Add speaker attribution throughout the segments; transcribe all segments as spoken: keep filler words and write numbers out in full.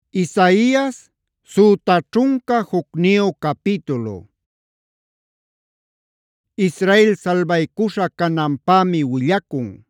Speaker 1: Isaías suta ćhunka hukniyuq capítulo. Israel salbaykusha cananpämi willakun.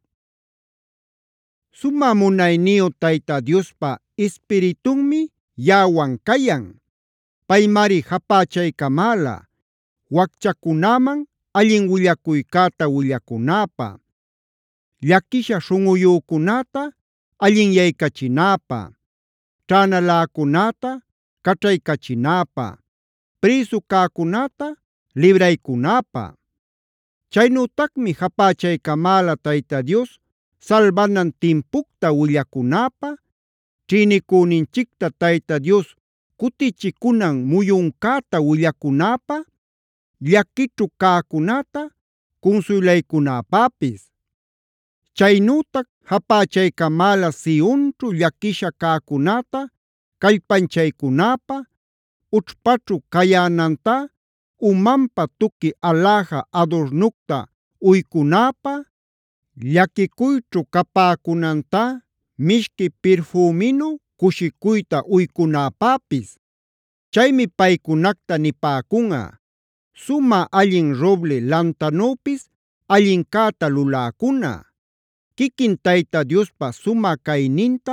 Speaker 1: Sumä munayniyu Tayta Diospa Espiritunmi yaꞌawan kayan. Paymari japächaykamäla wakchakunaman allin willakuykäta willakunäpä, llakisha śhunꞌuyukunäta allin yaykachinäpä, ćhänaläcunäta kaćhaykachinäpä, prisu cäcunäta libraykunäpä. Chaynütacmi japächaykamäla Tayta Dios salbanan timpucta willakunäpä, ćhïnicüninchicta Tayta Dios kutichikunan muyuncäta willakunäpä, llakićhu cäcunäta cunsuylaykunäpäpis. Chaynütac japächaykamäla Sionćhu llakisha cäcunäta kallpanchaykunäpä, ućhpaćhu cayänantá umanpa tuki aläja adornucta uykunäpä, llakicuyćhu capäkunantá mishqui pirfuminu cushicuyta uykunäpäpis. Chaymi paycunacta nipäcunꞌa: “Sumä allin roble lantanüpis allincäta luläcuna, quiquin Tayta Diospa sumä cayninta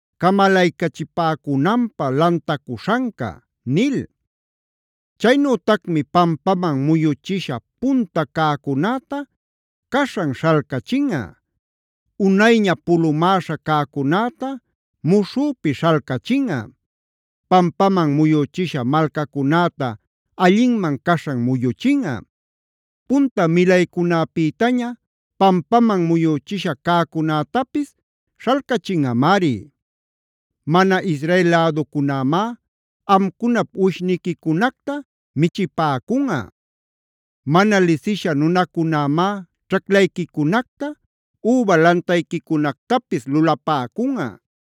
Speaker 1: camalaycachipäcunanpä lantacuśhanca” nil. Chaynütacmi pampaman muyuchisha punta cäcunäta caśhan śhalcachinꞌa, unayña pulumäśha cäcunäta muśhüpi śhalcachinꞌa, pampaman muyuchisha malcacunäta allinman caśhan muyuchinꞌa, punta milaycunäpïtaña pampaman muyuchisha cäcunätapis śhalcachinꞌamari. Mana Israel läducunämá amcunap uwishniquicunacta michipäcunꞌa. Mana lisisha nunacunämá ćhaclayquicunacta, üba lantayquicunactapis lulapäcunꞌa.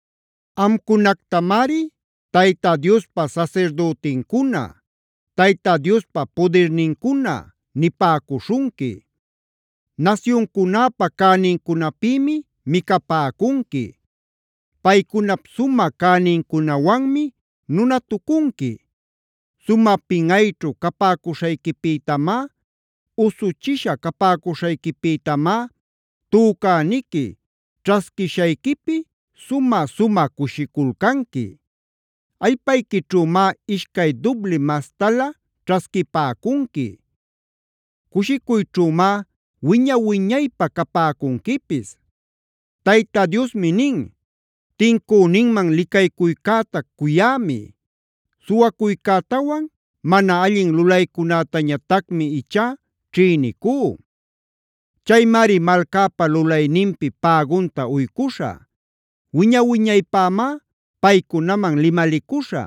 Speaker 1: Amcunactamari Tayta Diospa sasirdütincuna, Tayta Diospa pudirnincuna nipäcuśhunqui. Nasyuncunäpa cänincunapïmi micapäcunqui. Paycunap sumä cänincunawanmi nunatucunqui. Sumä pinꞌayćhu capäcuśhayquipïtamá, usuchisha capäcuśhayquipïtamá tücäniqui ćhasquishayquipi sumä-sumä cushiculcanqui. Allpayquićhümá ishcay dubli mastala ćhasquipäcunqui. Cushicuyćhümá wiña-wiñaypä capäcunquipis. Tayta Diosmi nin: “Tincüninman licaycuycäta kuyämi. Suwakuycätawan mana allin lulaycunätañatacmi ichá ćhïnicú. Chaymari malcäpa lulayninpi pägunta uycuśhä. Wiña-wiñaypämá paycunaman limalicuśhä.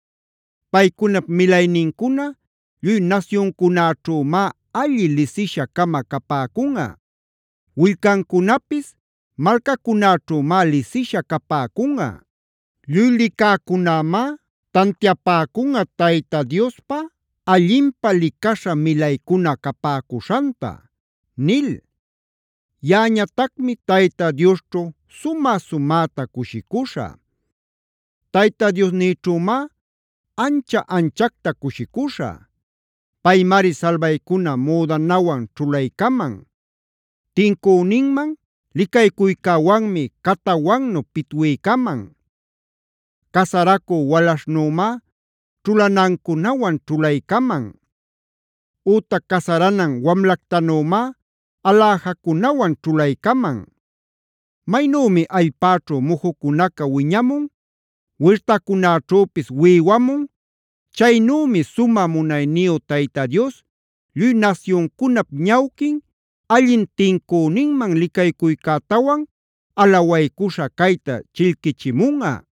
Speaker 1: Paycunap milaynincuna lluy nasyuncunäćhümá alli lisisha-cama capäcunꞌa. Willcancunapis malcacunäćhümá lisisha capäcunꞌa. Lluy licäcunämá tantiapäcunꞌa Tayta Diospa allinpä licaśha milaycuna capäcuśhanta” nil. Yaꞌañatacmi Tayta Diosćhu sumä-sumäta cushicuśhä. Tayta Diosnïćhümá ancha-anchacta cushicuśhä. Paymari salbaycuna müdanawan ćhulaycaman. Tincüninman licaycuycäwanmi katawannu pitwiycaman. Casaracü walaśhnümá ćhulanancunawan ćhulaycaman. Ütac casaranan wamlactanümá aläjacunawan ćhulaycaman. Maynümi allpäćhu mujucunaca wiñamun, wirtacunäćhüpis wïwamun, chaynümi sumä munayniyu Tayta Dios lluy nasyuncunap ñawquin allin tincüninman licaycuycätawan alawaycuśha kayta chillquichimunꞌa.